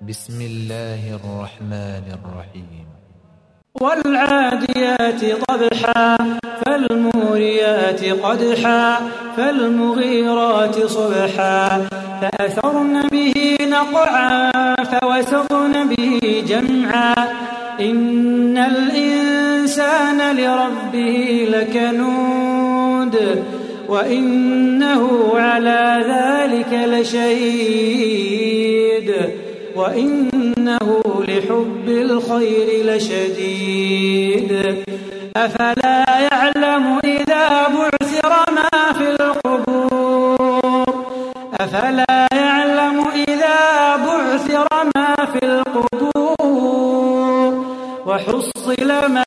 بسم الله الرحمن الرحيم. والعاديات ضبحا فالموريات قدحا فالمغيرات صبحا فأثرن به نقعا فوسطن به جمعا إن الإنسان لربه لكنود وإنه على ذلك لشهيد وإنه لحب الخير لشديد أفلا يعلم إذا بعثر ما في القبور أفلا يعلم إذا بعثر ما في القبور وحصل ما